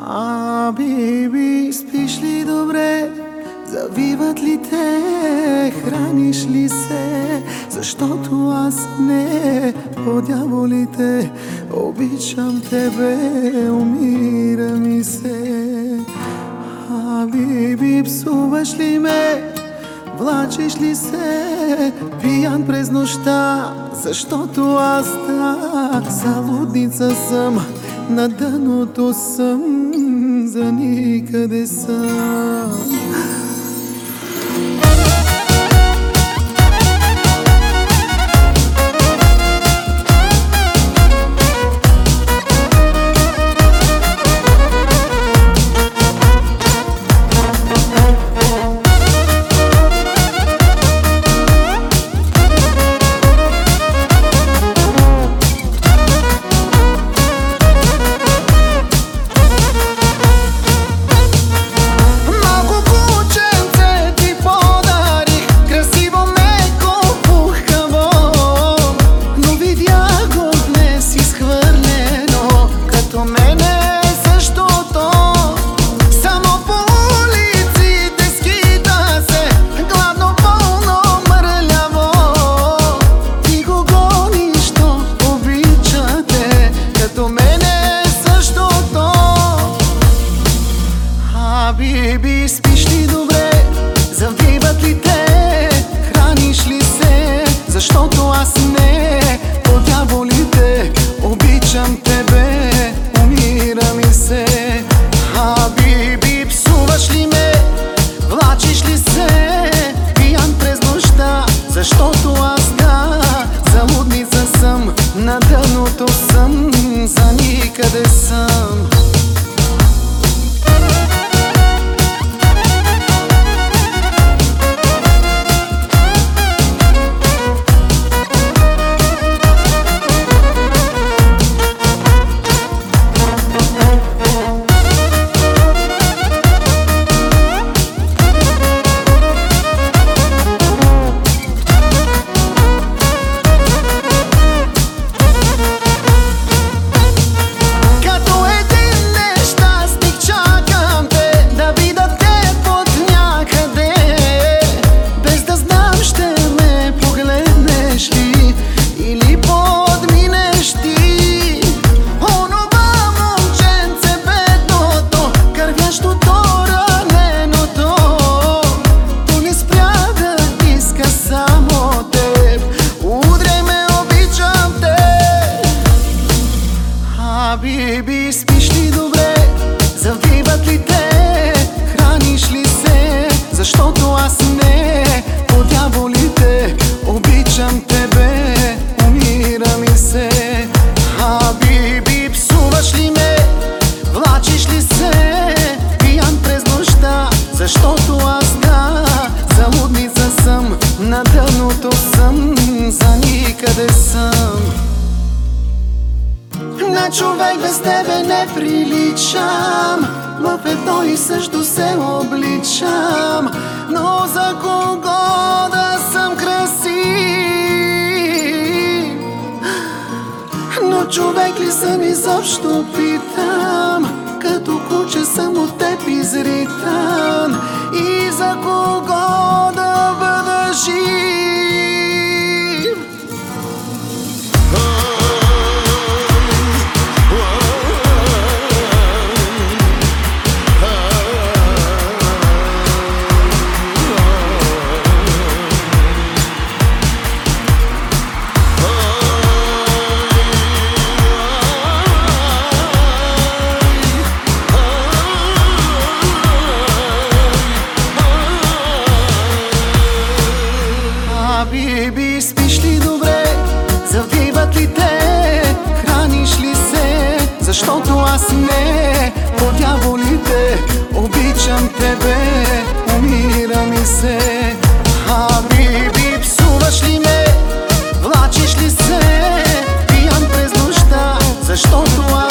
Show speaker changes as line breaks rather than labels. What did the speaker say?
Биби, спиш ли добре? Завиват ли те? Храниш ли се? Защото аз не, по дяволите, обичам тебе, умира ми се. Биби, псуваш ли ме? Влачиш ли се пиян през нощта? Защото аз так залудница съм, на дъното съм, за никъде съм. Биби, спиш ли добре? Завиват ли те? Храниш ли се? Защото аз не, по дяволите, обичам тебе, умира ми се. Биби, псуваш ли ме? Влачиш ли се пиян през нощта? Защото аз да, залудница съм, на дъното съм, за никъде съм. Биби, спиш ли добре? Завиват ли те? Храниш ли се? Защото аз не, по дяволите, обичам тебе, умира ми се. Биби, псуваш ли ме? Влачиш ли се пиян през нощта? Защото аз да, залудница съм, на дъното съм, за никъде съм. На човек без тебе не приличам, в едно и също се обличам, но за кого да съм красив? Но човек ли съм изобщо, питам, като куче съм от теб изритан, и за кого да бъда жив? Биби, спиш ли добре? Завиват ли те? Храниш ли се? Защото аз не, по дяволите, обичам тебе, умира ми се. Биби, псуваш ли ме? Влачиш ли се пиян през нощта? Защото аз